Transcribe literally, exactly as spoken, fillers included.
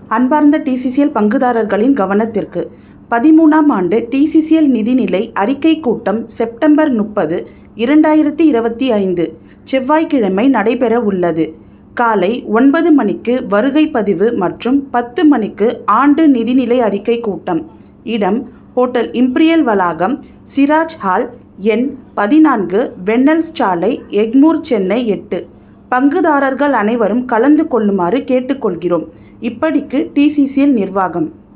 அன்பார்ந்த டிசிசிஎல் பங்குதாரர்களின் கவனத்திற்கு, பதிமூணாம் ஆண்டு டிசிசிஎல் நிதிநிலை அறிக்கை கூட்டம் செப்டம்பர் முப்பது, இரண்டாயிரத்தி இருபத்தி ஐந்து செவ்வாய்க்கிழமை நடைபெற உள்ளது. காலை ஒன்பது மணிக்கு வருகை பதிவு மற்றும் பத்து மணிக்கு ஆண்டு நிதிநிலை அறிக்கை கூட்டம். இடம் ஹோட்டல் இம்பீரியல் வளாகம், சிராஜ் ஹால், எண் பதினான்கு, வெண்ணெல்ஸ் சாலை, எக்மூர், சென்னை எட்டு. பங்குதாரர்கள் அனைவரும் கலந்து கொள்ளுமாறு கேட்டுக்கொள்கிறோம். இப்படிக்கு டிசிசிஎல் நிர்வாகம்.